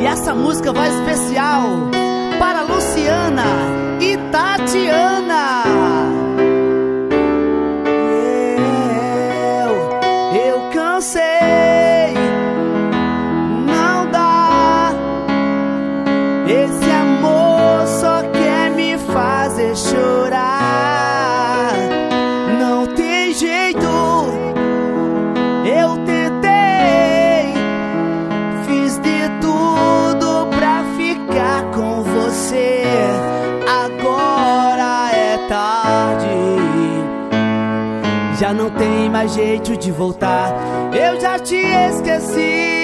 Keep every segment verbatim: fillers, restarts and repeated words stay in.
essa música vai especial para Luciana e Tatiana. Eu, eu cansei, não dá. Esse amor só quer me fazer chorar. Não tem jeito, eu tentei, fiz de tudo pra ficar com você. Agora é tarde, já não tem mais jeito de voltar. Eu já te esqueci.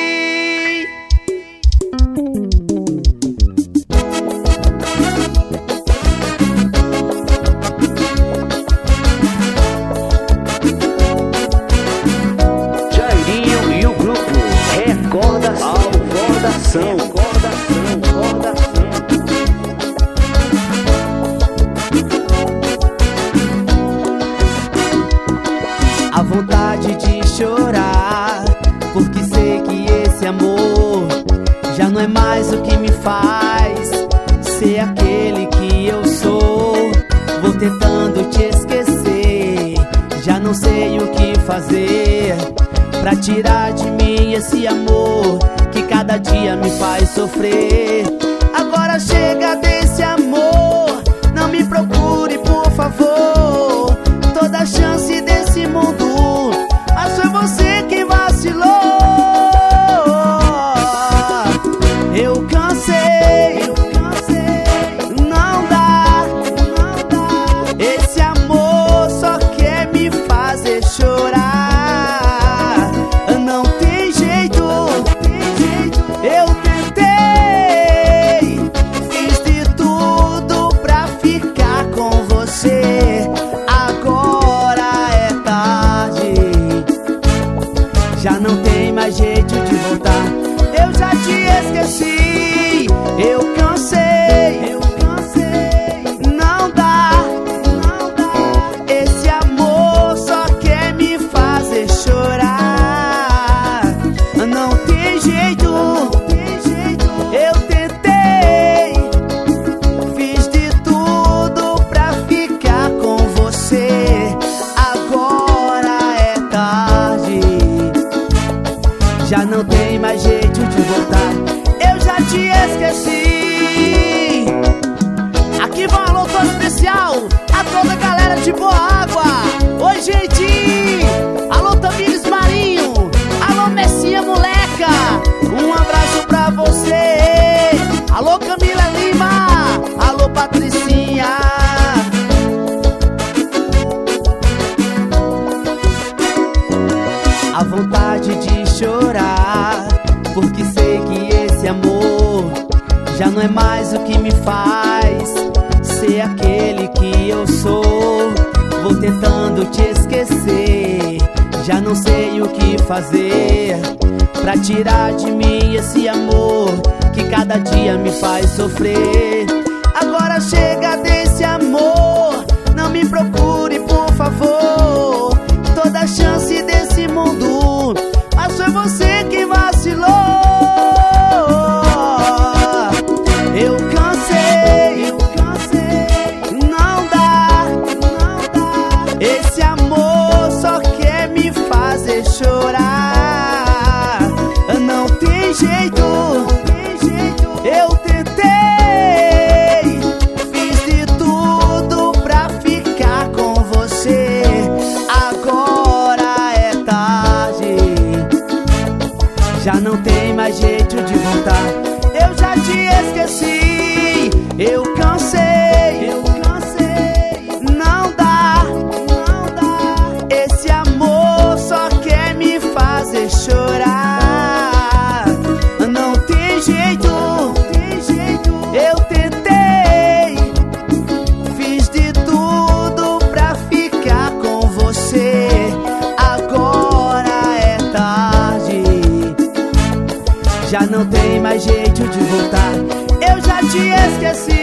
Recordação, recordação. A vontade de chorar, porque sei que esse amor já não é mais o que me faz ser aquele que eu sou. Vou tentando te esquecer, já não sei o que fazer pra tirar de mim esse amor que cada dia me faz sofrer. Agora chega desse amor, não me procure por favor. Toda a chance desse mundo, mas foi você que vacilou. Eu cansei, eu cansei, não dá, não dá. Esse amor só quer me fazer chorar. Já não tem mais jeito de voltar. Eu já te esqueci. Eu cansei, eu cansei. Não dá, não dá. Esse amor só quer me fazer chorar. Não tem jeito, não tem jeito. Eu tentei, fiz de tudo pra ficar com você. Agora é tarde, já não tem mais jeito de voltar. Eu já te esqueci. Aqui vai um alô todo especial a toda a galera de Boa Água. Oi, gente. Alô, Tamires Marinho. Alô, Messinha Moleca. Um abraço pra você. Alô, Camila Lima. Alô, Patricinha. A vontade de chorar, porque sei que esse amor já não é mais o que me faz ser aquele que eu sou. Vou tentando te esquecer, já não sei o que fazer pra tirar de mim esse amor que cada dia me faz sofrer. Agora chega desse amor, não me procure por favor. Toda a chance desse mundo, mas foi você que vacilou. Eu cansei, eu cansei. Não dá, não dá. Esse amor só quer me fazer chorar. Não tem jeito, não tem jeito. Eu tentei, fiz de tudo pra ficar com você. Agora é tarde, já não tem mais jeito de voltar. Eu já te esqueci. Eu cansei, eu cansei. Não dá, não dá. Esse amor só quer me fazer chorar. Não tem jeito, não tem jeito. Eu tentei, fiz de tudo pra ficar com você. Agora é tarde, já não tem mais jeito de voltar. Eu já te esqueci.